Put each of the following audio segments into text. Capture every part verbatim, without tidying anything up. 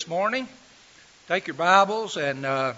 this morning. Take your Bibles and, uh,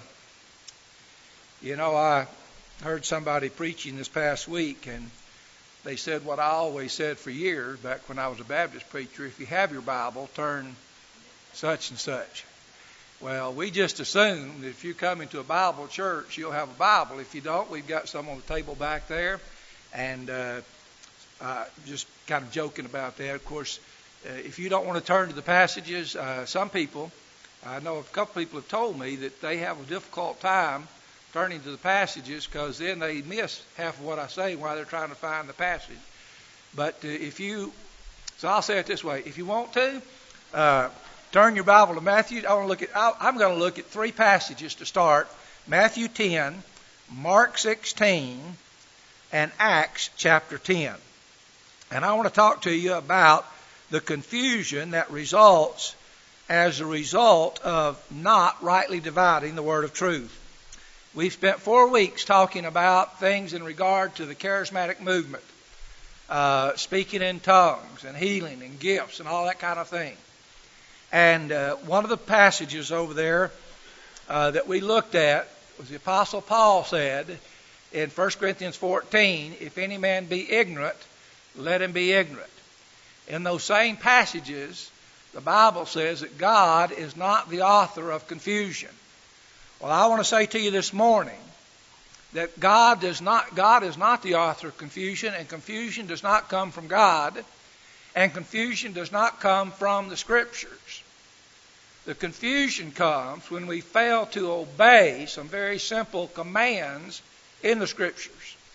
you know, I heard somebody preaching this past week, and they said what I always said for years back when I was a Baptist preacher: if you have your Bible, turn such and such. Well, we just assume that if you come into a Bible church, you'll have a Bible. If you don't, we've got some on the table back there, and uh, uh, just kind of joking about that. Of course, uh, if you don't want to turn to the passages, uh, some people, I know a couple people have told me that they have a difficult time turning to the passages because then they miss half of what I say while they're trying to find the passage. But uh, if you, so I'll say it this way: if you want to, uh, turn your Bible to Matthew. I want to look at. I'll, I'm going to look at three passages to start: Matthew ten, Mark sixteen, and Acts chapter ten. And I want to talk to you about the confusion that results as a result of not rightly dividing the word of truth. We've spent four weeks talking about things in regard to the charismatic movement, uh, speaking in tongues and healing and gifts and all that kind of thing. And uh, one of the passages over there uh, that we looked at was the Apostle Paul said in First Corinthians fourteen, if any man be ignorant, let him be ignorant. In those same passages, the Bible says that God is not the author of confusion. Well, I want to say to you this morning that God does not, God is not the author of confusion, and confusion does not come from God, and confusion does not come from the Scriptures. The confusion comes when we fail to obey some very simple commands in the Scriptures.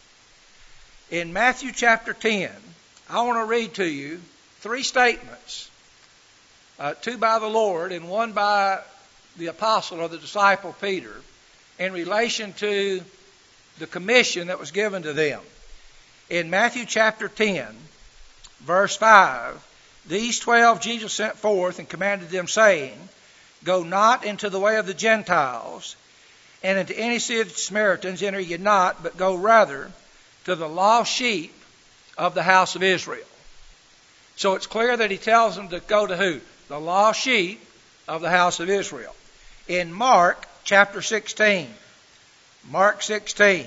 In Matthew chapter ten, I want to read to you three statements, uh, two by the Lord and one by the apostle or the disciple Peter, in relation to the commission that was given to them. In Matthew chapter ten, verse five, these twelve Jesus sent forth and commanded them, saying, go not into the way of the Gentiles, and into any city of the Samaritans enter ye not, but go rather to the lost sheep of the house of Israel. So it's clear that he tells them to go to who? The lost sheep of the house of Israel. In Mark chapter sixteen, Mark sixteen,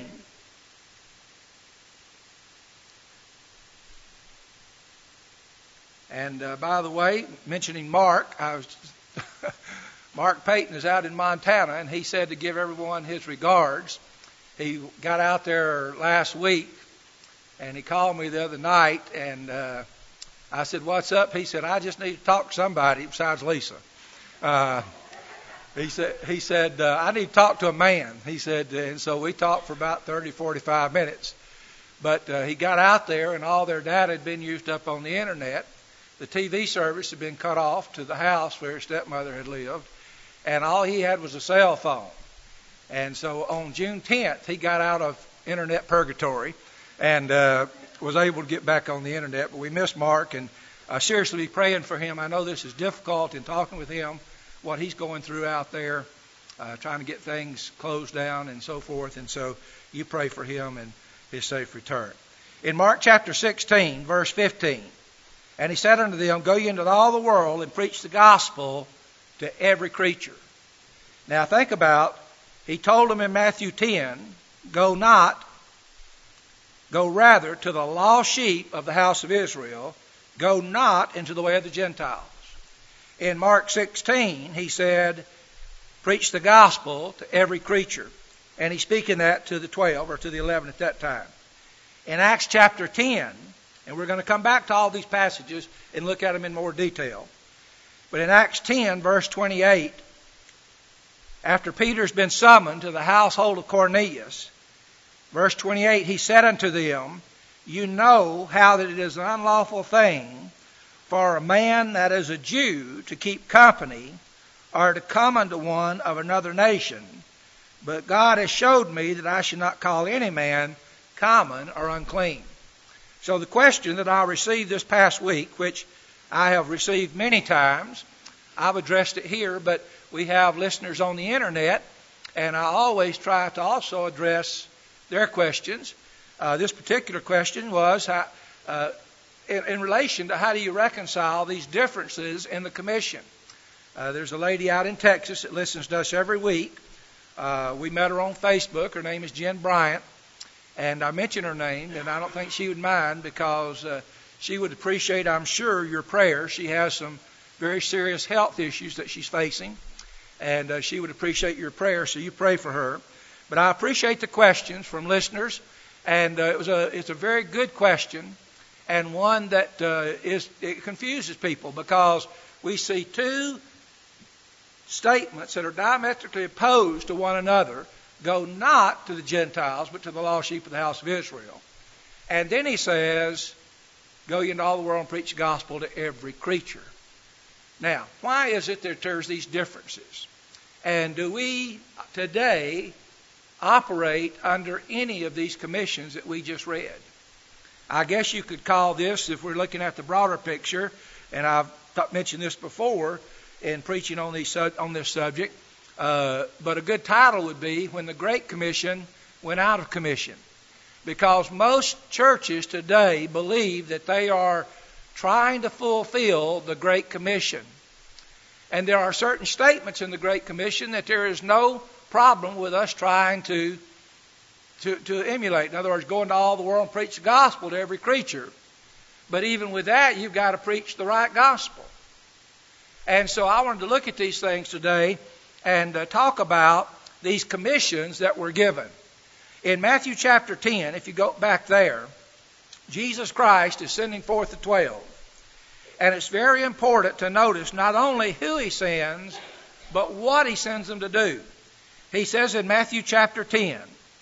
and uh, by the way, mentioning Mark, I was Mark Payton is out in Montana, and he said to give everyone his regards. He got out there last week, and he called me the other night, and uh, I said, what's up? He said, I just need to talk to somebody besides Lisa. Uh, he said, he said uh, I need to talk to a man. He said, and so we talked for about thirty, forty-five minutes. But uh, he got out there, and all their data had been used up on the internet. The T V service had been cut off to the house where his stepmother had lived, and all he had was a cell phone. And so on June tenth, he got out of internet purgatory and uh, was able to get back on the internet. But we miss Mark, and uh, seriously be praying for him. I know this is difficult in talking with him, what he's going through out there, uh, trying to get things closed down and so forth. And so you pray for him and his safe return. In Mark chapter sixteen, verse fifteen, and he said unto them, go ye into all the world and preach the gospel to every creature. Now think about, he told them in Matthew ten, go not, go rather to the lost sheep of the house of Israel, go not into the way of the Gentiles. In Mark sixteen, he said, preach the gospel to every creature. And he's speaking that to the twelve or to the eleven at that time. In Acts chapter ten, and we're going to come back to all these passages and look at them in more detail. But in Acts ten, verse twenty-eight, after Peter's been summoned to the household of Cornelius, verse twenty-eight, he said unto them, you know how that it is an unlawful thing for a man that is a Jew to keep company or to come unto one of another nation. But God has showed me that I should not call any man common or unclean. So the question that I received this past week, which I have received many times, I've addressed it here, but we have listeners on the internet, and I always try to also address their questions. Uh, this particular question was how, uh, in, in relation to how do you reconcile these differences in the commission. Uh, there's a lady out in Texas that listens to us every week. Uh, we met her on Facebook. Her name is Jen Bryant. And I mentioned her name, and I don't think she would mind because uh, she would appreciate, I'm sure, your prayers. She has some very serious health issues that she's facing, and uh, she would appreciate your prayers, so you pray for her. But I appreciate the questions from listeners, and uh, it was a it's a very good question, and one that uh, is it confuses people because we see two statements that are diametrically opposed to one another. Go not to the Gentiles, but to the lost sheep of the house of Israel. And then he says, go ye into all the world and preach the gospel to every creature. Now, why is it that there's these differences? And do we today operate under any of these commissions that we just read? I guess you could call this, if we're looking at the broader picture, and I've mentioned this before in preaching on, these, on this subject, Uh, but a good title would be When the Great Commission Went Out of Commission. Because most churches today believe that they are trying to fulfill the Great Commission. And there are certain statements in the Great Commission that there is no problem with us trying to, to, to emulate. In other words, go into all the world and preach the gospel to every creature. But even with that, you've got to preach the right gospel. And so I wanted to look at these things today and uh, talk about these commissions that were given. In Matthew chapter ten, if you go back there, Jesus Christ is sending forth the twelve. And it's very important to notice not only who he sends, but what he sends them to do. He says in Matthew chapter ten,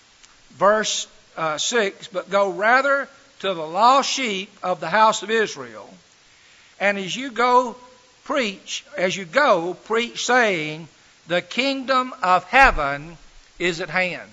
verse uh, six, but go rather to the lost sheep of the house of Israel. And as you go preach, as you go preach saying, the kingdom of heaven is at hand.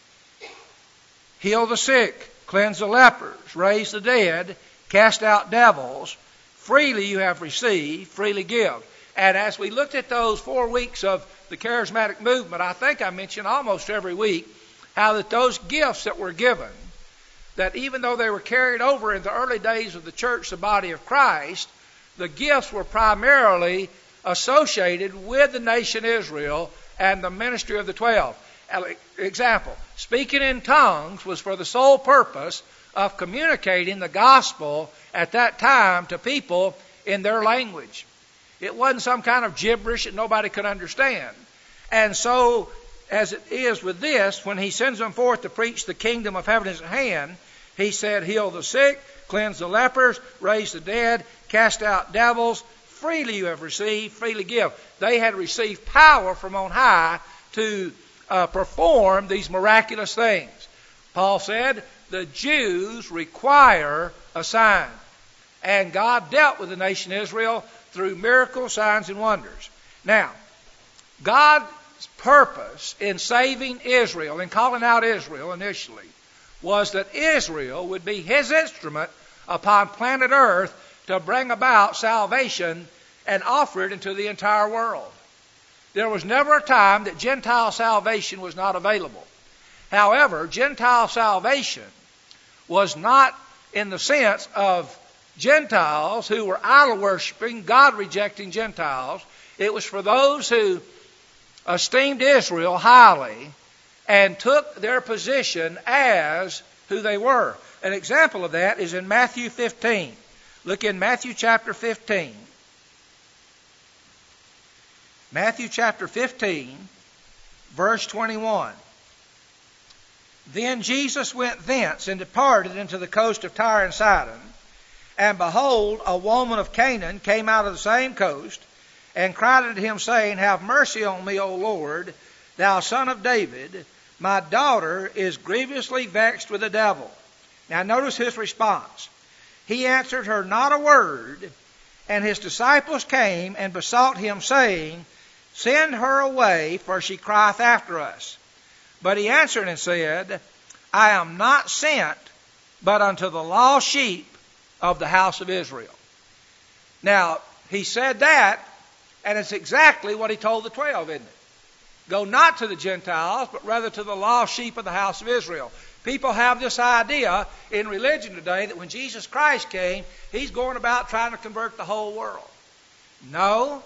Heal the sick, cleanse the lepers, raise the dead, cast out devils. Freely you have received, freely give. And as we looked at those four weeks of the charismatic movement, I think I mentioned almost every week how that those gifts that were given, that even though they were carried over in the early days of the church, the body of Christ, the gifts were primarily associated with the nation Israel and the ministry of the twelve. Example, speaking in tongues was for the sole purpose of communicating the gospel at that time to people in their language. It wasn't some kind of gibberish that nobody could understand. And so, as it is with this, when he sends them forth to preach the kingdom of heaven is at hand, he said, heal the sick, cleanse the lepers, raise the dead, cast out devils. Freely you have received, freely give. They had received power from on high to uh, perform these miraculous things. Paul said, the Jews require a sign. And God dealt with the nation Israel through miracles, signs, and wonders. Now, God's purpose in saving Israel and calling out Israel initially was that Israel would be his instrument upon planet Earth to bring about salvation and offer it into the entire world. There was never a time that Gentile salvation was not available. However, Gentile salvation was not in the sense of Gentiles who were idol-worshiping, God-rejecting Gentiles. It was for those who esteemed Israel highly and took their position as who they were. An example of that is in Matthew fifteen. Look in Matthew chapter fifteen. Matthew chapter fifteen, verse twenty-one. Then Jesus went thence and departed into the coast of Tyre and Sidon. And behold, a woman of Canaan came out of the same coast, and cried unto him, saying, have mercy on me, O Lord, thou son of David. My daughter is grievously vexed with the devil. Now notice his response. He answered her not a word, and his disciples came and besought him, saying, send her away, for she crieth after us. But he answered and said, I am not sent, but unto the lost sheep of the house of Israel. Now, he said that, and it's exactly what he told the twelve, isn't it? Go not to the Gentiles, but rather to the lost sheep of the house of Israel. People have this idea in religion today that when Jesus Christ came, he's going about trying to convert the whole world. No,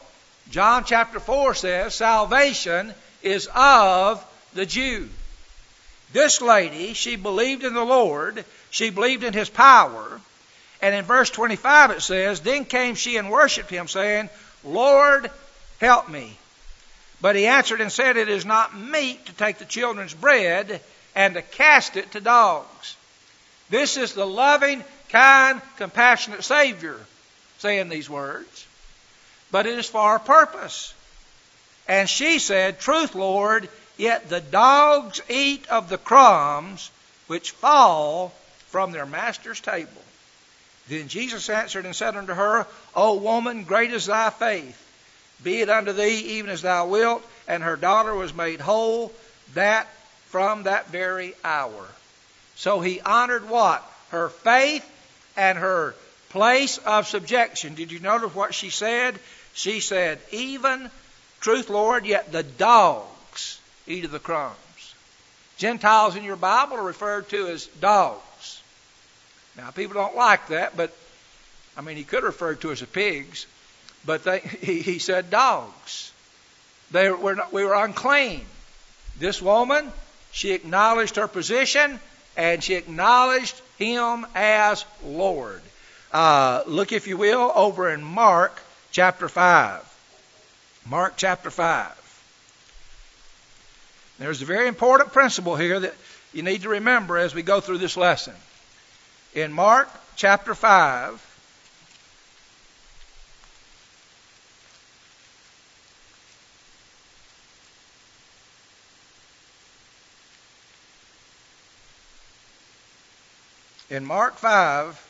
John chapter four says salvation is of the Jew. This lady, she believed in the Lord. She believed in His power. And in verse twenty-five it says, then came she and worshipped Him, saying, Lord, help me. But He answered and said, it is not meet to take the children's bread and to cast it to dogs. This is the loving, kind, compassionate Savior saying these words. But it is for a purpose. And she said, truth, Lord, yet the dogs eat of the crumbs which fall from their master's table. Then Jesus answered and said unto her, O woman, great is thy faith. Be it unto thee even as thou wilt. And her daughter was made whole that from that very hour. So He honored what? Her faith and her place of subjection. Did you notice what she said? She said, even, truth, Lord, yet the dogs eat of the crumbs. Gentiles in your Bible are referred to as dogs. Now, people don't like that, but, I mean, He could refer to us as pigs, but they, he, he said dogs. They were not, we were unclean. This woman, she acknowledged her position, and she acknowledged Him as Lord. Uh, look, if you will, over in Mark chapter five. Mark chapter five. There's a very important principle here that you need to remember as we go through this lesson. In Mark chapter five, in Mark five,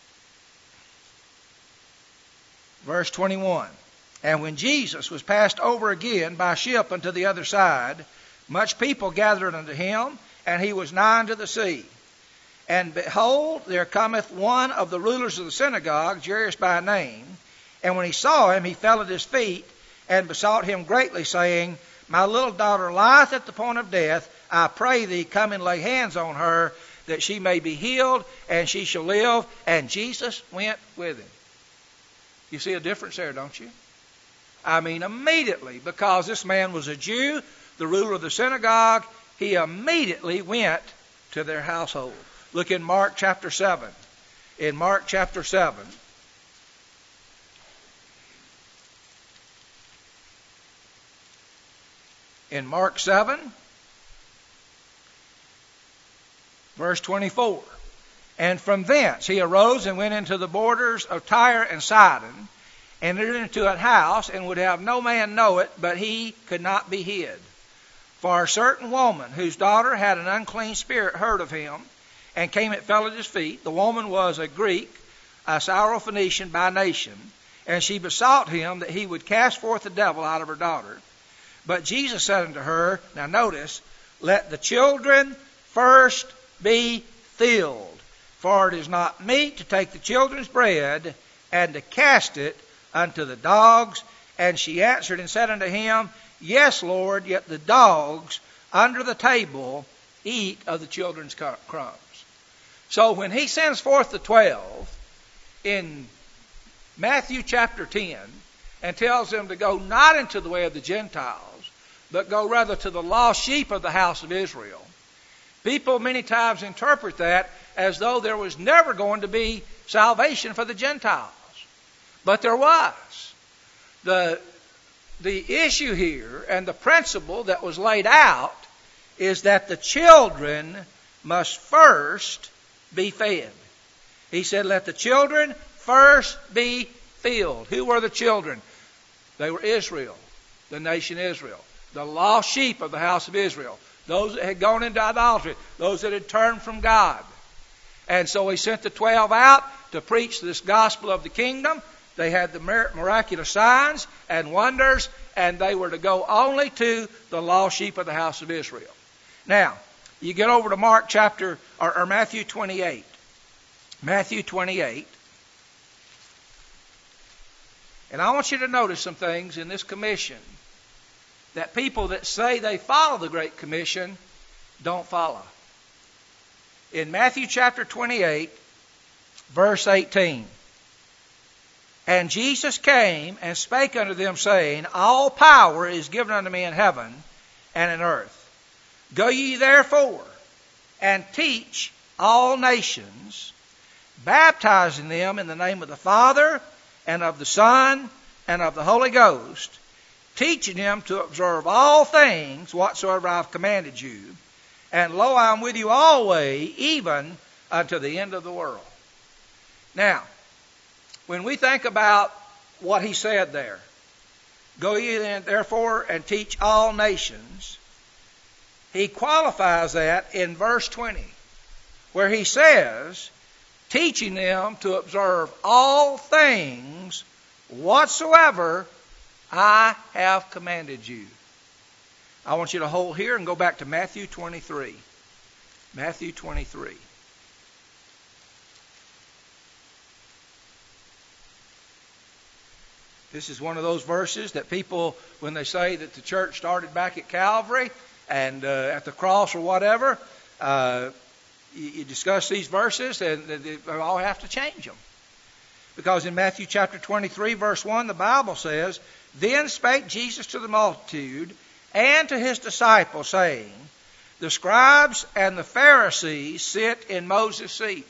verse twenty-one, and when Jesus was passed over again by ship unto the other side, much people gathered unto Him, and He was nigh unto the sea. And behold, there cometh one of the rulers of the synagogue, Jairus by name, and when he saw Him, he fell at His feet, and besought Him greatly, saying, My little daughter lieth at the point of death. I pray thee, come and lay hands on her, that she may be healed, and she shall live. And Jesus went with him. You see a difference there, don't you? I mean, immediately, because this man was a Jew, the ruler of the synagogue, he immediately went to their household. Look in Mark chapter seven. In Mark chapter seven. In Mark seven, verse twenty-four. And from thence he arose and went into the borders of Tyre and Sidon, and entered into a house, and would have no man know it, but he could not be hid. For a certain woman, whose daughter had an unclean spirit, heard of him, and came and fell at his feet. The woman was a Greek, a Syrophoenician by nation, and she besought him that he would cast forth the devil out of her daughter. But Jesus said unto her, now notice, let the children first be filled, for it is not meet to take the children's bread and to cast it unto the dogs. And she answered and said unto him, Yes, Lord, yet the dogs under the table eat of the children's crumbs. So when he sends forth the twelve in Matthew chapter ten and tells them to go not into the way of the Gentiles, but go rather to the lost sheep of the house of Israel, people many times interpret that as though there was never going to be salvation for the Gentiles. But there was. The, the issue here and the principle that was laid out is that the children must first be fed. He said, let the children first be filled. Who were the children? They were Israel, the nation Israel, the lost sheep of the house of Israel, those that had gone into idolatry, those that had turned from God. And so he sent the twelve out to preach this gospel of the kingdom. They had the miraculous signs and wonders, and they were to go only to the lost sheep of the house of Israel. Now, you get over to Mark chapter, or, or Matthew twenty-eight. Matthew twenty-eight. And I want you to notice some things in this commission that people that say they follow the Great Commission don't follow. In Matthew chapter twenty-eight, verse eighteen. And Jesus came and spake unto them, saying, All power is given unto me in heaven and in earth. Go ye therefore and teach all nations, baptizing them in the name of the Father and of the Son and of the Holy Ghost, teaching them to observe all things whatsoever I have commanded you. And lo, I am with you always, even unto the end of the world. Now, when we think about what he said there, go ye then therefore and teach all nations, he qualifies that in verse twenty, where he says, teaching them to observe all things whatsoever I have commanded you. I want you to hold here and go back to Matthew twenty-three. Matthew twenty-three. This is one of those verses that people, when they say that the church started back at Calvary and uh, at the cross or whatever, uh, you, you discuss these verses and they all have to change them. Because in Matthew chapter twenty-three, verse one, the Bible says, Then spake Jesus to the multitude and to his disciples, saying, The scribes and the Pharisees sit in Moses' seat.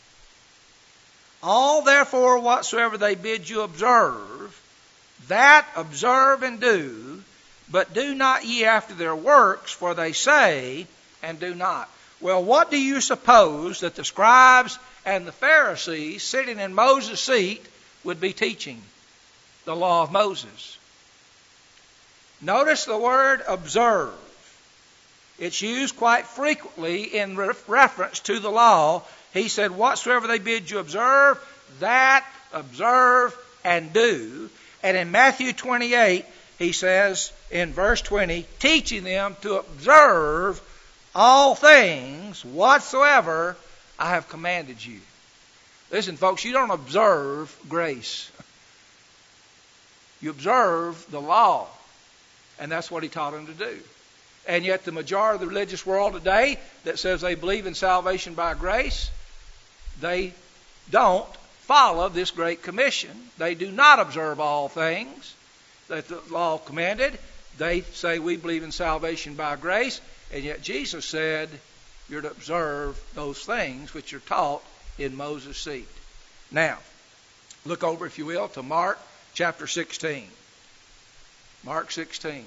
All therefore whatsoever they bid you observe, that observe and do, but do not ye after their works, for they say and do not. Well, what do you suppose that the scribes and the Pharisees sitting in Moses' seat would be teaching? The law of Moses. Notice the word observe. It's used quite frequently in re- reference to the law. He said, whatsoever they bid you observe, that observe and do. And in Matthew twenty-eight, he says in verse twenty, teaching them to observe all things whatsoever I have commanded you. Listen, folks, you don't observe grace. You observe the law. And that's what he taught them to do. And yet the majority of the religious world today that says they believe in salvation by grace, they don't follow this great commission. They do not observe all things that the law commanded. They say we believe in salvation by grace, and yet Jesus said you're to observe those things which are taught in Moses' seat. Now, look over, if you will, to Mark chapter sixteen. Mark sixteen.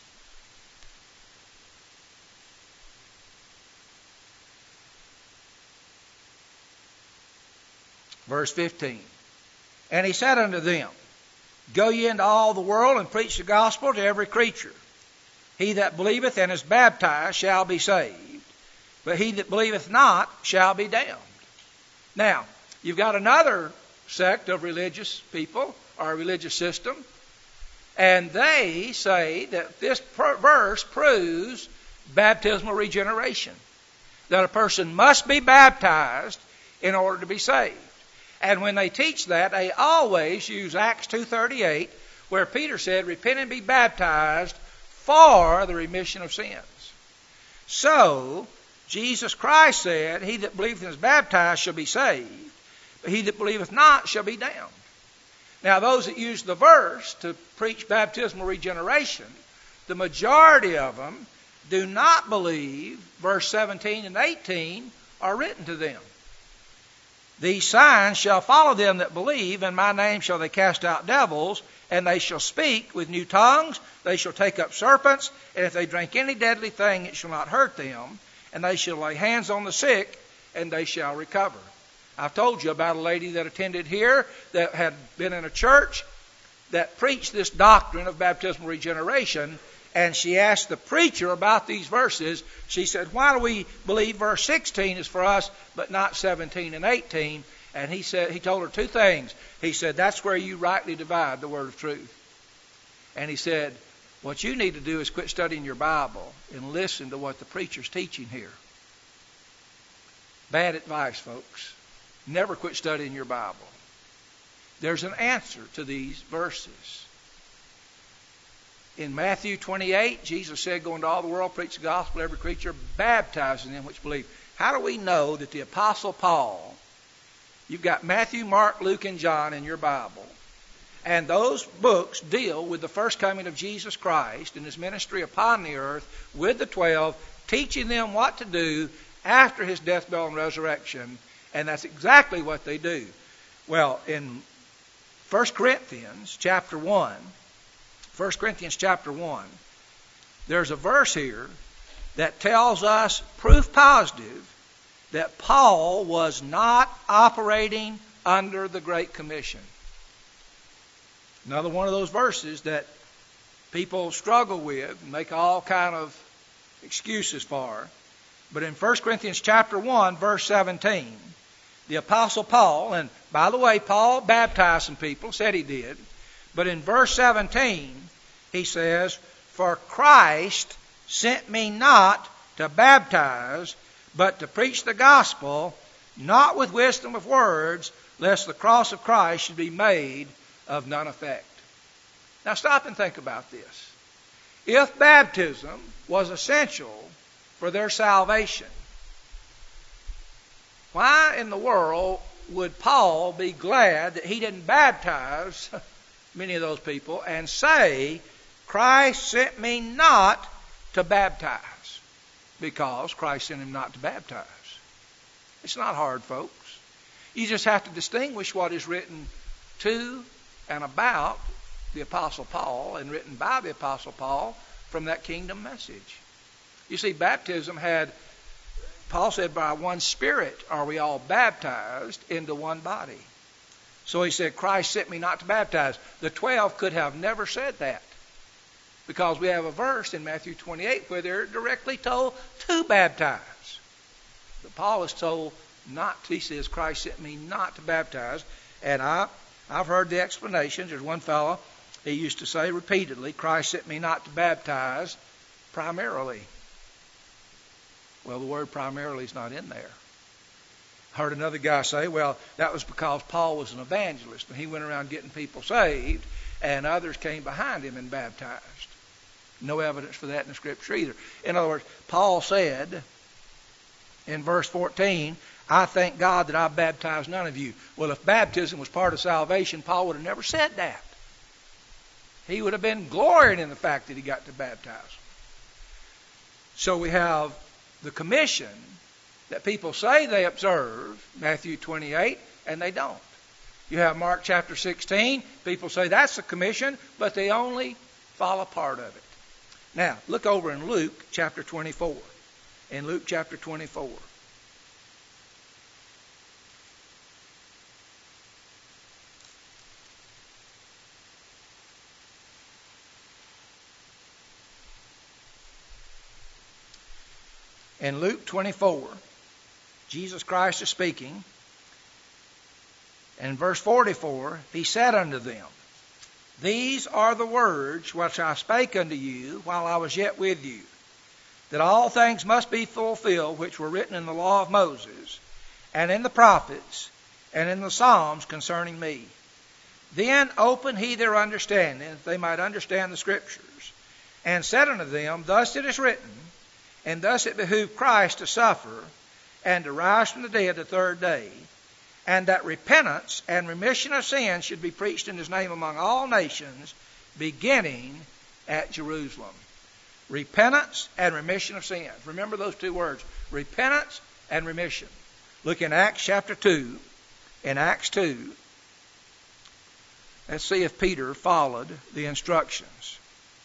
Verse fifteen. And he said unto them, Go ye into all the world and preach the gospel to every creature. He that believeth and is baptized shall be saved, but he that believeth not shall be damned. Now, you've got another sect of religious people, or a religious system, and they say that this verse proves baptismal regeneration, that a person must be baptized in order to be saved. And when they teach that, they always use Acts two thirty-eight, where Peter said, Repent and be baptized for the remission of sins. So, Jesus Christ said, He that believeth and is baptized shall be saved, but he that believeth not shall be damned. Now, those that use the verse to preach baptismal regeneration, the majority of them do not believe verse seventeen and eighteen are written to them. These signs shall follow them that believe. In my name shall they cast out devils, and they shall speak with new tongues. They shall take up serpents, and if they drink any deadly thing, it shall not hurt them. And they shall lay hands on the sick, and they shall recover. I've told you about a lady that attended here that had been in a church that preached this doctrine of baptismal regeneration, and she asked the preacher about these verses. She said, why do we believe verse sixteen is for us, but not seventeen and eighteen? And he said, he told her two things. He said, that's where you rightly divide the word of truth. And he said, what you need to do is quit studying your Bible and listen to what the preacher's teaching here. Bad advice, folks. Never quit studying your Bible. There's an answer to these verses. In Matthew twenty-eight, Jesus said, Go into all the world, preach the gospel to every creature, baptizing them which believe. How do we know that the Apostle Paul, you've got Matthew, Mark, Luke, and John in your Bible, And those books deal with the first coming of Jesus Christ and his ministry upon the earth with the twelve, teaching them what to do after his death, burial, and resurrection. And that's exactly what they do. Well, in First Corinthians chapter one, First Corinthians chapter one, there's a verse here that tells us proof positive that Paul was not operating under the Great Commission. Another one of those verses that people struggle with and make all kind of excuses for. But in First Corinthians chapter one, verse seventeen, the Apostle Paul, and by the way, Paul baptized some people, said he did. But in verse seventeen, he says, "For Christ sent me not to baptize, but to preach the gospel, not with wisdom of words, lest the cross of Christ should be made of none effect." Now stop and think about this. If baptism was essential for their salvation, why in the world would Paul be glad that he didn't baptize many of those people and say, "Christ sent me not to baptize"? Because Christ sent him not to baptize. It's not hard, folks. You just have to distinguish what is written to and about the Apostle Paul and written by the Apostle Paul from that kingdom message. You see, baptism had, Paul said, by one Spirit are we all baptized into one body. So he said, Christ sent me not to baptize. The twelve could have never said that, because we have a verse in Matthew twenty-eight where they're directly told to baptize. But Paul is told not to. He says, Christ sent me not to baptize. And I, I've heard the explanations. There's one fellow, he used to say repeatedly, Christ sent me not to baptize primarily. Well, the word primarily is not in there. I heard another guy say, well, that was because Paul was an evangelist and he went around getting people saved, and others came behind him and baptized. No evidence for that in the Scripture either. In other words, Paul said in verse fourteen, I thank God that I baptized none of you. Well, if baptism was part of salvation, Paul would have never said that. He would have been glorying in the fact that he got to baptize. So we have the commission that people say they observe, Matthew twenty-eight, and they don't. You have Mark chapter sixteen. People say that's the commission, but they only follow part of it. Now, look over in Luke chapter twenty-four. In Luke chapter twenty-four. In Luke twenty-four, Jesus Christ is speaking. And in verse forty-four, he said unto them, These are the words which I spake unto you while I was yet with you, that all things must be fulfilled which were written in the law of Moses, and in the prophets, and in the Psalms concerning me. Then opened he their understanding, that they might understand the Scriptures, and said unto them, Thus it is written, and thus it behooved Christ to suffer, and to rise from the dead the third day, and that repentance and remission of sins should be preached in his name among all nations, beginning at Jerusalem. Repentance and remission of sins. Remember those two words, repentance and remission. Look in Acts chapter two. In Acts two, let's see if Peter followed the instructions.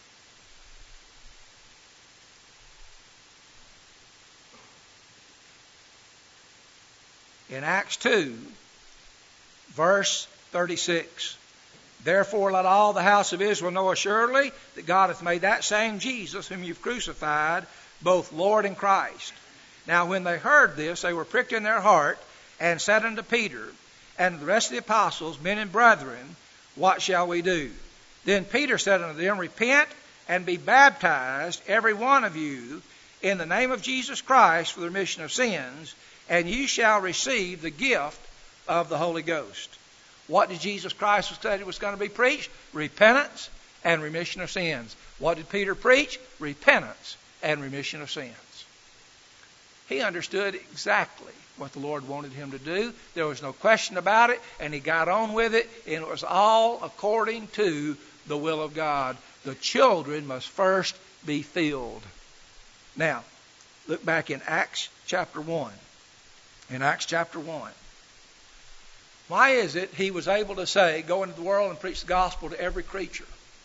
In Acts two, verse thirty-six, Therefore let all the house of Israel know assuredly that God hath made that same Jesus whom you've crucified, both Lord and Christ. Now when they heard this, they were pricked in their heart, and said unto Peter and the rest of the apostles, Men and brethren, what shall we do? Then Peter said unto them, Repent and be baptized, every one of you, in the name of Jesus Christ for the remission of sins, and you shall receive the gift of the Holy Ghost. What did Jesus Christ say was going to be preached? Repentance and remission of sins. What did Peter preach? Repentance and remission of sins. He understood exactly what the Lord wanted him to do. There was no question about it, and he got on with it, and it was all according to the will of God. The children must first be filled. Now, look back in Acts chapter one. In Acts chapter one. Why is it he was able to say, go into the world and preach the gospel to every creature?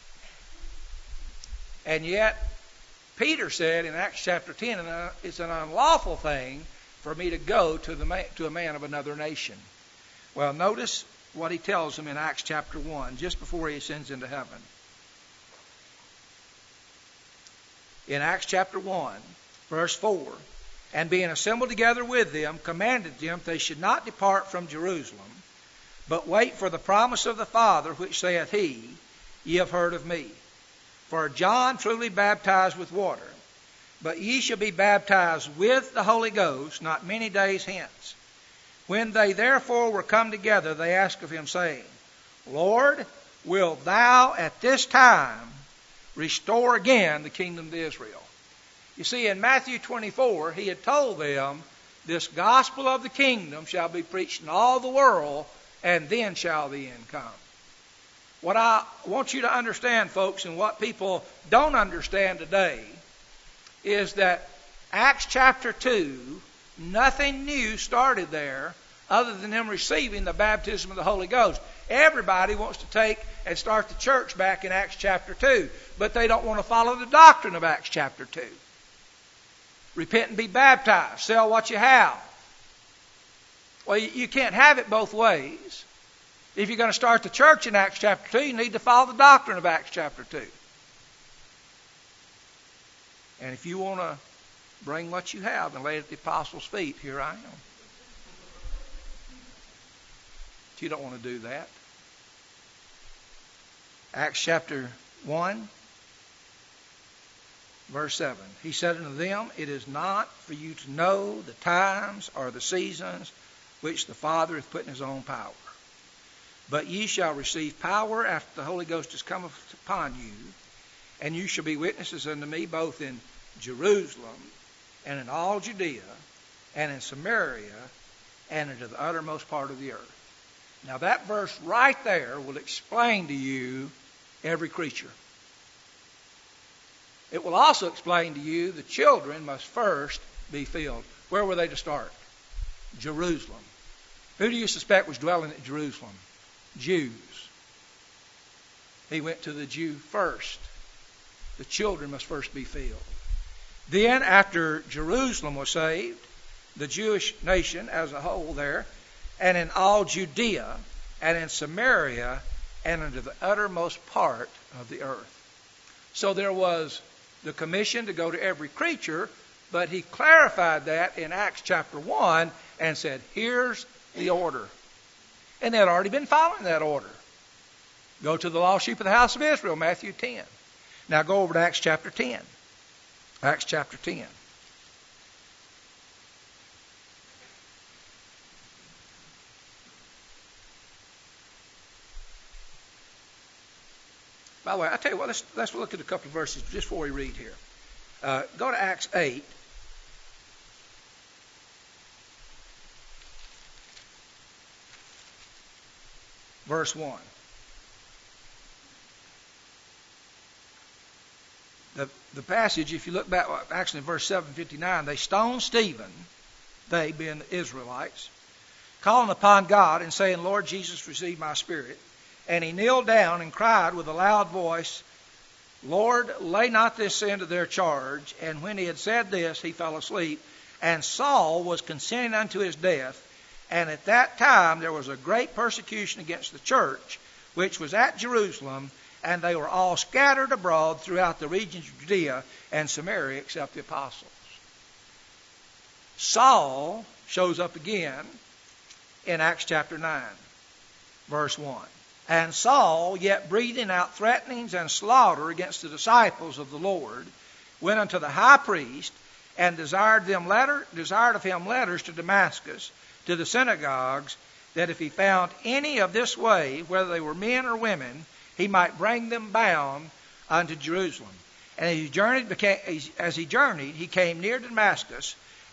And yet, Peter said in Acts chapter ten, it's an unlawful thing for me to go to the man, to a man of another nation. Well, notice what he tells them in Acts chapter one, just before he ascends into heaven. In Acts chapter one, verse four, and being assembled together with them, commanded them they should not depart from Jerusalem, but wait for the promise of the Father, which saith he, ye have heard of me. For John truly baptized with water, but ye shall be baptized with the Holy Ghost not many days hence. When they therefore were come together, they asked of him, saying, Lord, wilt thou at this time restore again the kingdom to Israel? You see, in Matthew twenty-four, he had told them, this gospel of the kingdom shall be preached in all the world, and then shall the end come. What I want you to understand, folks, and what people don't understand today, is that Acts chapter two, nothing new started there other than them receiving the baptism of the Holy Ghost. Everybody wants to take and start the church back in Acts chapter two, but they don't want to follow the doctrine of Acts chapter two. Repent and be baptized. Sell what you have. Well, you can't have it both ways. If you're going to start the church in Acts chapter two, you need to follow the doctrine of Acts chapter two. And if you want to bring what you have and lay it at the apostles' feet, here I am. But you don't want to do that. Acts chapter one, verse seven. He said unto them, it is not for you to know the times or the seasons which the Father hath put in his own power. But ye shall receive power after the Holy Ghost is come upon you, and you shall be witnesses unto me both in Jerusalem and in all Judea and in Samaria and into the uttermost part of the earth. Now that verse right there will explain to you every creature. It will also explain to you the children must first be filled. Where were they to start? Jerusalem. Who do you suspect was dwelling at Jerusalem? Jews. He went to the Jew first. The children must first be filled. Then, after Jerusalem was saved, the Jewish nation as a whole there, and in all Judea, and in Samaria, and into the uttermost part of the earth. So there was the commission to go to every creature, but he clarified that in Acts chapter one and said, here's the order. And they had already been following that order. Go to the lost sheep of the house of Israel, Matthew ten. Now go over to Acts chapter ten. Acts chapter ten. By the way, I tell you what, let's, let's look at a couple of verses just before we read here. Uh, go to Acts eight. Verse one. The, the passage, if you look back, actually in verse seven fifty-nine, they stoned Stephen, they being the Israelites, calling upon God and saying, Lord Jesus, receive my spirit. And he kneeled down and cried with a loud voice, Lord, lay not this sin to their charge. And when he had said this, he fell asleep. And Saul was consenting unto his death. And at that time there was a great persecution against the church, which was at Jerusalem, and they were all scattered abroad throughout the regions of Judea and Samaria, except the apostles. Saul shows up again in Acts chapter nine, verse one. And Saul, yet breathing out threatenings and slaughter against the disciples of the Lord, went unto the high priest and desired them letter, desired of him letters to Damascus, to the synagogues, that if he found any of this way, whether they were men or women, he might bring them bound unto Jerusalem. And as he journeyed, became, as he journeyed, he came near to Damascus,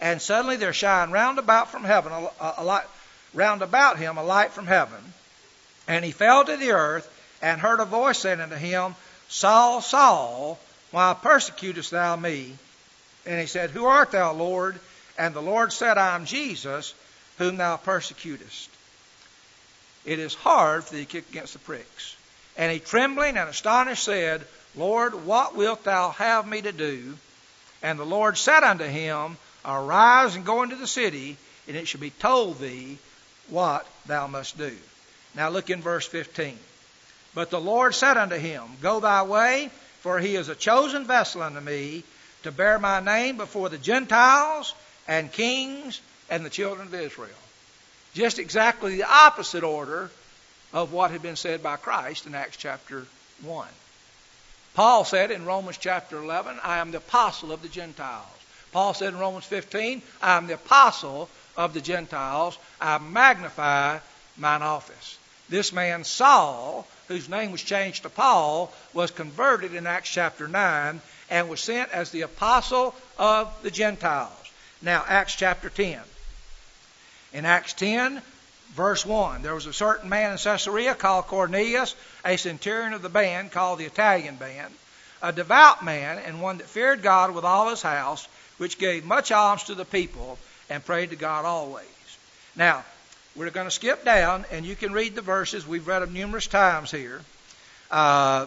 And suddenly there shined round about from heaven a, a, a light, round about him a light from heaven. And he fell to the earth, and heard a voice saying unto him, Saul, Saul, why persecutest thou me? And he said, Who art thou, Lord? And the Lord said, I am Jesus, whom thou persecutest. It is hard for thee to kick against the pricks. And he, trembling and astonished, said, Lord, what wilt thou have me to do? And the Lord said unto him, Arise and go into the city, and it shall be told thee what thou must do. Now look in verse fifteen. But the Lord said unto him, Go thy way, for he is a chosen vessel unto me, to bear my name before the Gentiles and kings and the children of Israel. Just exactly the opposite order of what had been said by Christ in Acts chapter one. Paul said in Romans chapter eleven, I am the apostle of the Gentiles. Paul said in Romans fifteen, I am the apostle of the Gentiles. I magnify mine office. This man Saul, whose name was changed to Paul, was converted in Acts chapter nine and was sent as the apostle of the Gentiles. Now, Acts chapter ten. In Acts ten, verse one, there was a certain man in Caesarea called Cornelius, a centurion of the band called the Italian band, a devout man and one that feared God with all his house, which gave much alms to the people and prayed to God always. Now, we're going to skip down, and you can read the verses. We've read them numerous times here. Uh,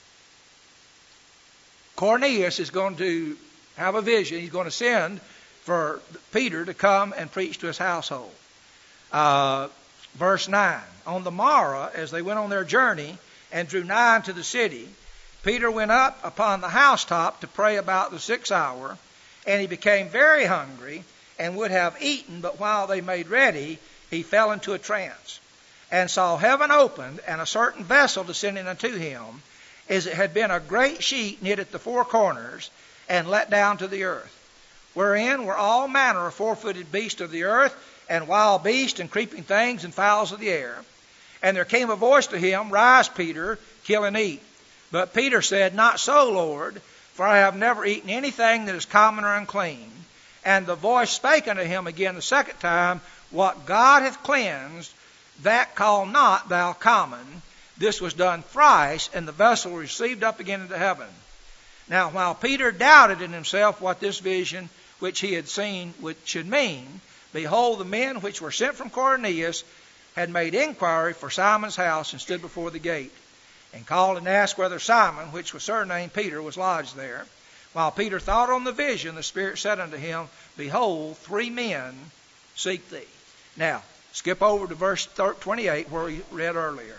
Cornelius is going to have a vision. He's going to send for Peter to come and preach to his household. Uh, verse nine, On the morrow, as they went on their journey and drew nigh unto the city, Peter went up upon the housetop to pray about the sixth hour, and he became very hungry and would have eaten, but while they made ready, he fell into a trance, and saw heaven opened, and a certain vessel descending unto him, as it had been a great sheet knit at the four corners, and let down to the earth, wherein were all manner of four-footed beasts of the earth, and wild beasts, and creeping things, and fowls of the air. And there came a voice to him, Rise, Peter, kill and eat. But Peter said, Not so, Lord, for I have never eaten anything that is common or unclean. And the voice spake unto him again the second time, What God hath cleansed, that call not thou common. This was done thrice, and the vessel was received up again into heaven. Now while Peter doubted in himself what this vision which he had seen should mean, behold, the men which were sent from Cornelius had made inquiry for Simon's house, and stood before the gate, and called and asked whether Simon, which was surnamed Peter, was lodged there. While Peter thought on the vision, the Spirit said unto him, Behold, three men seek thee. Now, skip over to verse twenty-eight where we read earlier.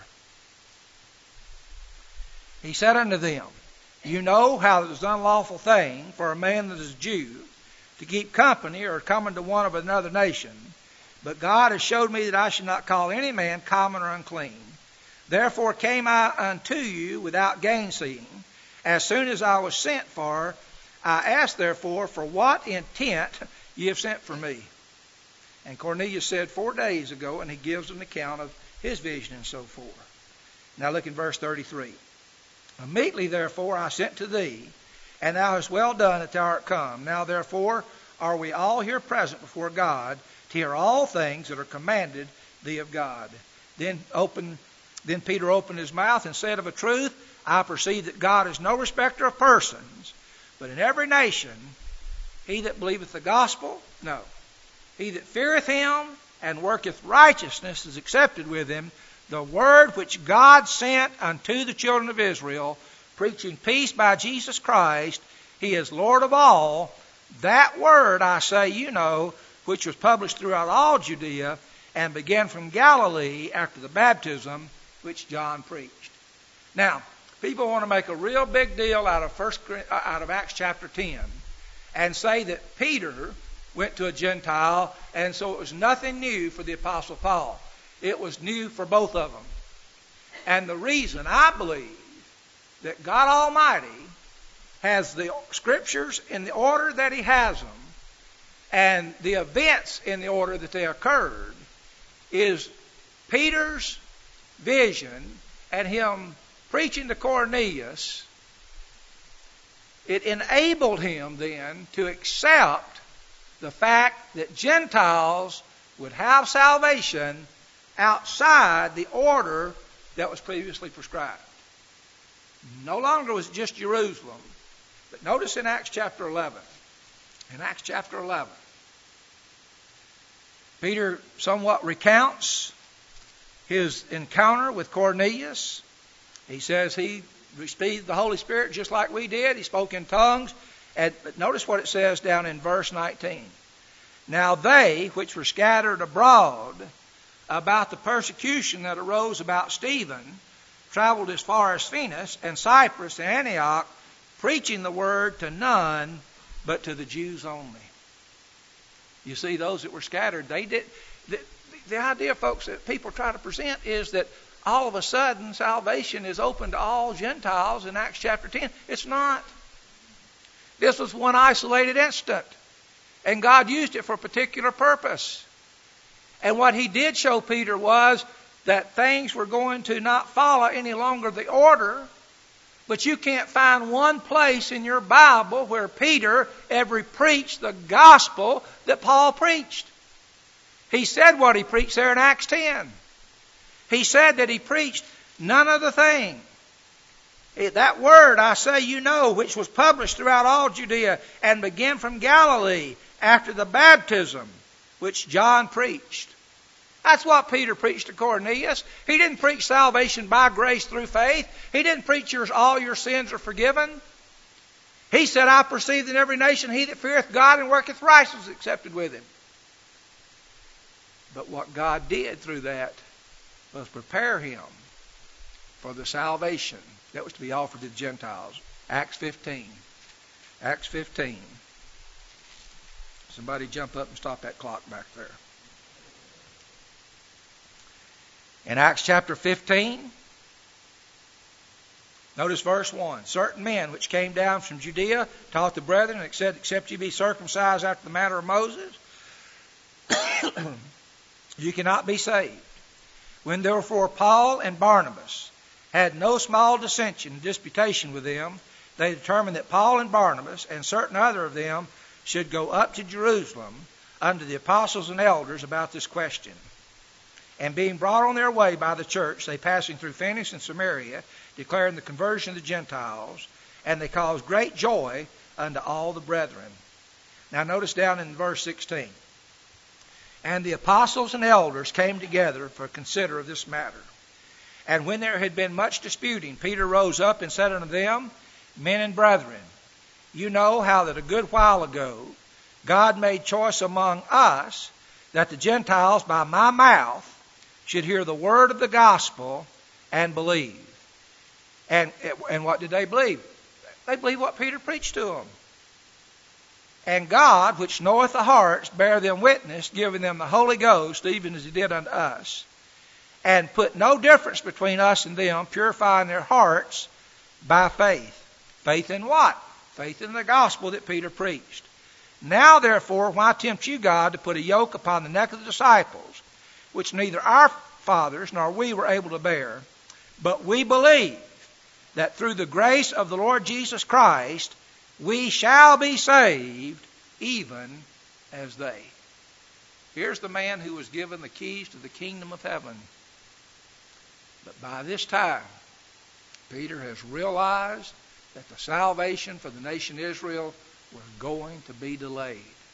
He said unto them, You know how it is an unlawful thing for a man that is a Jew to keep company or come into one of another nation. But God has showed me that I should not call any man common or unclean. Therefore came I unto you without gainsaying. As soon as I was sent for, I asked therefore, For what intent ye have sent for me? And Cornelius said, Four days ago, and he gives an account of his vision and so forth. Now look in verse thirty-three. Immediately therefore I sent to thee, and thou hast well done that thou art come. Now therefore are we all here present before God, to hear all things that are commanded thee of God. Then open, then Peter opened his mouth and said, Of a truth, I perceive that God is no respecter of persons, but in every nation he that believeth the gospel, no, he that feareth him and worketh righteousness is accepted with him. The word which God sent unto the children of Israel, preaching peace by Jesus Christ, he is Lord of all. That word, I say, you know, which was published throughout all Judea, and began from Galilee after the baptism which John preached. Now, people want to make a real big deal out of first out of Acts chapter ten, and say that Peter went to a Gentile, and so it was nothing new for the Apostle Paul. It was new for both of them. And the reason I believe that God Almighty has the Scriptures in the order that He has them, and the events in the order that they occurred, is Peter's vision and him preaching to Cornelius. It enabled him then to accept the fact that Gentiles would have salvation outside the order that was previously prescribed. No longer was it just Jerusalem. But notice in Acts chapter eleven. In Acts chapter eleven, Peter somewhat recounts his encounter with Cornelius. He says he received the Holy Spirit just like we did. He spoke in tongues. And, but notice what it says down in verse nineteen. Now they, which were scattered abroad about the persecution that arose about Stephen, traveled as far as Phoenix and Cyprus and Antioch, preaching the word to none but to the Jews only. You see, those that were scattered, they did. The, the idea, folks, that people try to present is that all of a sudden salvation is open to all Gentiles in Acts chapter ten. It's not. This was one isolated instant. And God used it for a particular purpose. And what he did show Peter was that things were going to not follow any longer the order. But you can't find one place in your Bible where Peter ever preached the gospel that Paul preached. He said what he preached there in Acts ten. He said that he preached none other thing. That word, I say you know, which was published throughout all Judea and began from Galilee after the baptism which John preached. That's what Peter preached to Cornelius. He didn't preach salvation by grace through faith. He didn't preach yours, all your sins are forgiven. He said, I perceive in every nation he that feareth God and worketh righteousness is accepted with him. But what God did through that was prepare him for the salvation that was to be offered to the Gentiles. Acts fifteen. Acts fifteen. Somebody jump up and stop that clock back there. In Acts chapter fifteen, notice verse one. Certain men which came down from Judea taught the brethren and said, except ye be circumcised after the manner of Moses, you cannot be saved. When therefore Paul and Barnabas had no small dissension and disputation with them, they determined that Paul and Barnabas and certain other of them should go up to Jerusalem unto the apostles and elders about this question. And being brought on their way by the church, they passing through Phoenix and Samaria, declaring the conversion of the Gentiles, and they caused great joy unto all the brethren. Now notice down in verse sixteen. And the apostles and elders came together for consider of this matter. And when there had been much disputing, Peter rose up and said unto them, Men and brethren, you know how that a good while ago God made choice among us that the Gentiles by my mouth should hear the word of the gospel and believe. And, and what did they believe? They believed what Peter preached to them. And God, which knoweth the hearts, bare them witness, giving them the Holy Ghost, even as he did unto us, and put no difference between us and them, purifying their hearts by faith. Faith in what? Faith in the gospel that Peter preached. Now therefore, why tempt you God to put a yoke upon the neck of the disciples, which neither our fathers nor we were able to bear? But we believe that through the grace of the Lord Jesus Christ, we shall be saved, even as they. Here's the man who was given the keys to the kingdom of heaven. But by this time, Peter has realized that the salvation for the nation Israel was going to be delayed.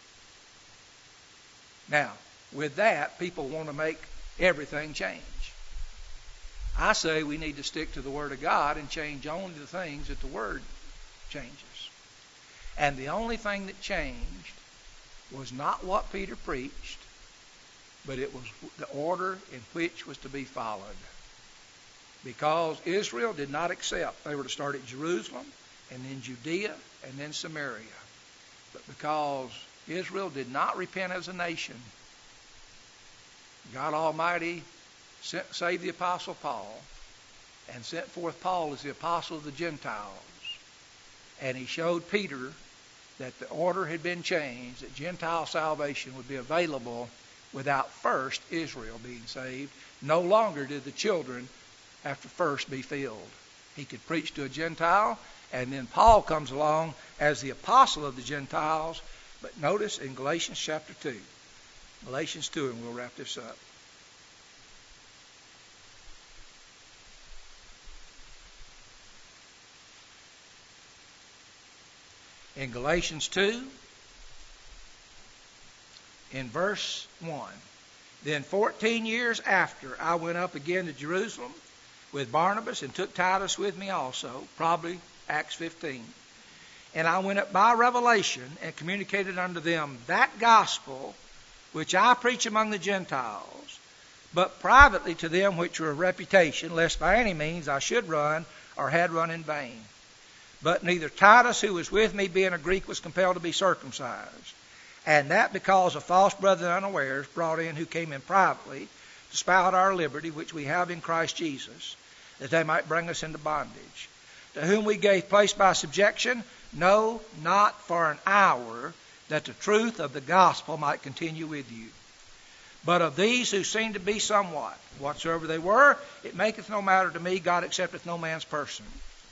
Now, with that, people want to make everything change. I say we need to stick to the Word of God and change only the things that the Word changes. And the only thing that changed was not what Peter preached, but it was the order in which was to be followed. Because Israel did not accept. They were to start at Jerusalem, and then Judea, and then Samaria. But because Israel did not repent as a nation, God Almighty sent, saved the Apostle Paul and sent forth Paul as the apostle of the Gentiles. And he showed Peter that the order had been changed, that Gentile salvation would be available without first Israel being saved. No longer did the children have to first be filled. He could preach to a Gentile, and then Paul comes along as the apostle of the Gentiles But notice in Galatians chapter two, Galatians two, and we'll wrap this up. In Galatians two, in verse one, then fourteen years after I went up again to Jerusalem with Barnabas and took Titus with me also, probably Acts fifteen. And I went up by revelation and communicated unto them that gospel which I preach among the Gentiles, but privately to them which were of reputation, lest by any means I should run or had run in vain. But neither Titus, who was with me, being a Greek, was compelled to be circumcised. And that because a false brother unawares brought in, who came in privately to spy out our liberty, which we have in Christ Jesus, that they might bring us into bondage. To whom we gave place by subjection, no, not for an hour, that the truth of the gospel might continue with you. But of these who seemed to be somewhat, whatsoever they were, it maketh no matter to me, God accepteth no man's person.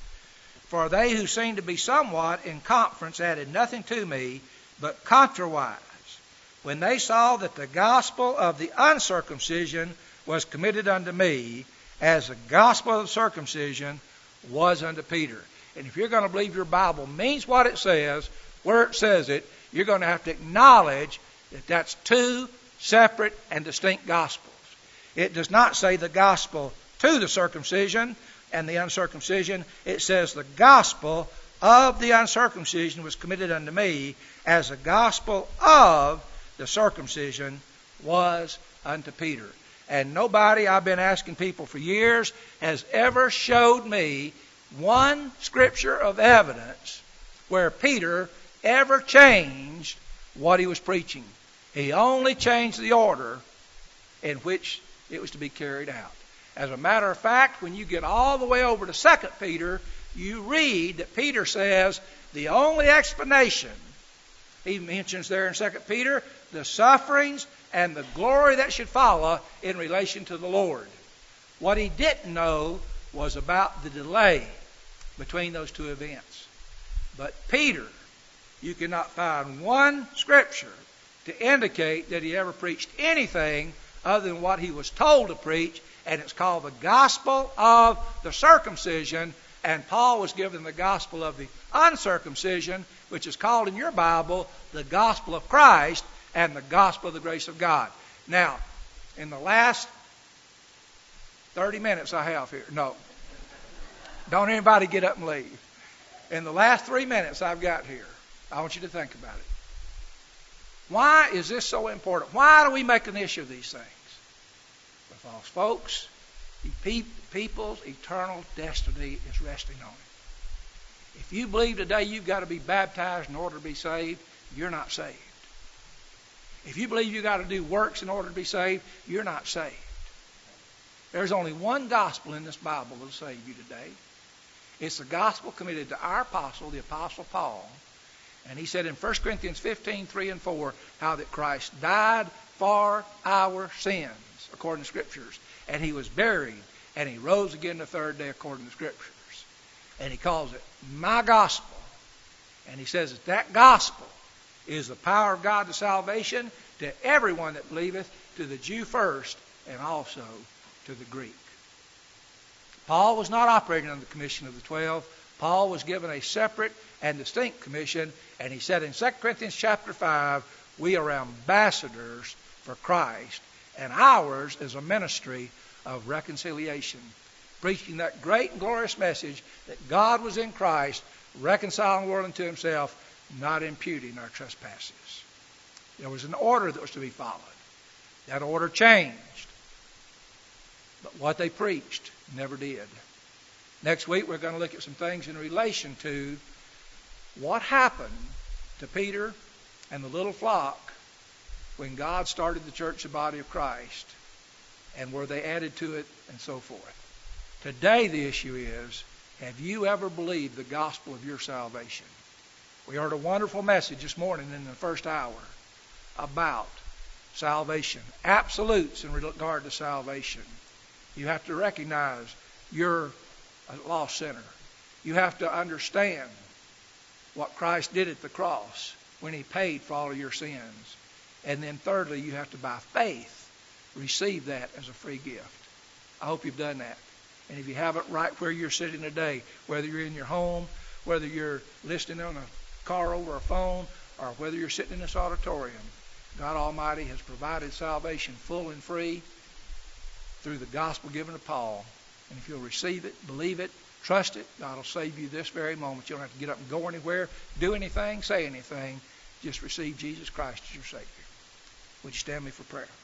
For they who seemed to be somewhat in conference added nothing to me, but contrariwise, when they saw that the gospel of the uncircumcision was committed unto me, as the gospel of circumcision was unto Peter. And if you're going to believe your Bible means what it says, where it says it, you're going to have to acknowledge that that's two separate and distinct gospels. It does not say the gospel to the circumcision and the uncircumcision. It says the gospel of the uncircumcision was committed unto me, as the gospel of the circumcision was unto Peter. And nobody, I've been asking people for years, has ever showed me one scripture of evidence where Peter ever changed what he was preaching. He only changed the order in which it was to be carried out. As a matter of fact, when you get all the way over to Second Peter, you read that Peter says the only explanation, he mentions there in Second Peter, the sufferings and the glory that should follow in relation to the Lord. What he didn't know was about the delay between those two events. But Peter, you cannot find one scripture to indicate that he ever preached anything other than what he was told to preach, and it's called the gospel of the circumcision, and Paul was given the gospel of the uncircumcision, which is called in your Bible the gospel of Christ and the gospel of the grace of God. Now, in the last thirty minutes I have here, no, don't anybody get up and leave. In the last three minutes I've got here, I want you to think about it. Why is this so important? Why do we make an issue of these things? Because, folks, people's eternal destiny is resting on it. If you believe today you've got to be baptized in order to be saved, you're not saved. If you believe you've got to do works in order to be saved, you're not saved. There's only one gospel in this Bible that will save you today. It's the gospel committed to our apostle, the Apostle Paul. And he said in First Corinthians fifteen, three and four, how that Christ died for our sins, according to Scriptures. And he was buried, and he rose again the third day, according to Scriptures. And he calls it my gospel. And he says that that gospel is the power of God to salvation to everyone that believeth, to the Jew first, and also to the Greek. Paul was not operating under the commission of the twelve. Paul was given a separate and distinct commission, and he said in Second Corinthians chapter five, we are ambassadors for Christ, and ours is a ministry of reconciliation, preaching that great and glorious message that God was in Christ, reconciling the world unto himself, not imputing our trespasses. There was an order that was to be followed. That order changed. But what they preached never did. Next week we're going to look at some things in relation to what happened to Peter and the little flock when God started the church, the body of Christ, and were they added to it and so forth. Today the issue is, have you ever believed the gospel of your salvation? We heard a wonderful message this morning in the first hour about salvation, absolutes in regard to salvation. You have to recognize you're a lost sinner. You have to understand what Christ did at the cross. when he paid for all of your sins. And then thirdly, you have to, by faith, receive that as a free gift. I hope you've done that. And if you haven't, right where you're sitting today, whether you're in your home, whether you're listening on a car over a phone, or whether you're sitting in this auditorium, God Almighty has provided salvation full and free through the gospel given to Paul. And if you'll receive it, believe it, trust it, God will save you this very moment. You don't have to get up and go anywhere, do anything, say anything. Just receive Jesus Christ as your Savior. Would you stand me for prayer?